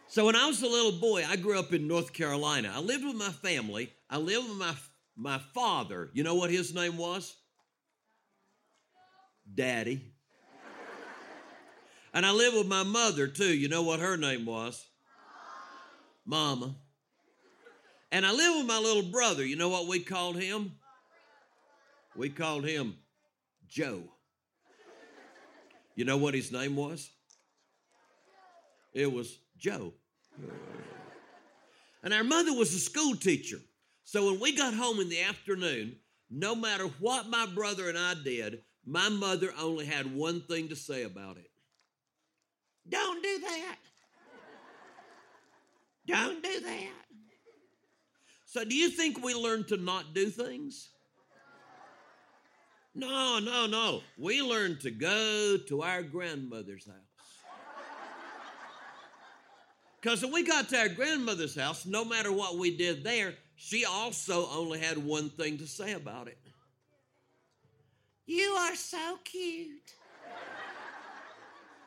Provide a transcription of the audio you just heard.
So when I was a little boy, I grew up in North Carolina. I lived with my family. I lived with my father. You know what his name was? Daddy. And I lived with my mother too. You know what her name was? Mama. And I lived with my little brother. You know what we called him? We called him Joe. You know what his name was? It was Joe. And our mother was a school teacher. So when we got home in the afternoon, no matter what my brother and I did, my mother only had one thing to say about it. Don't do that. Don't do that. So do you think we learn to not do things? No. We learned to go to our grandmother's house. Because when we got to our grandmother's house, no matter what we did there, she also only had one thing to say about it. You are so cute.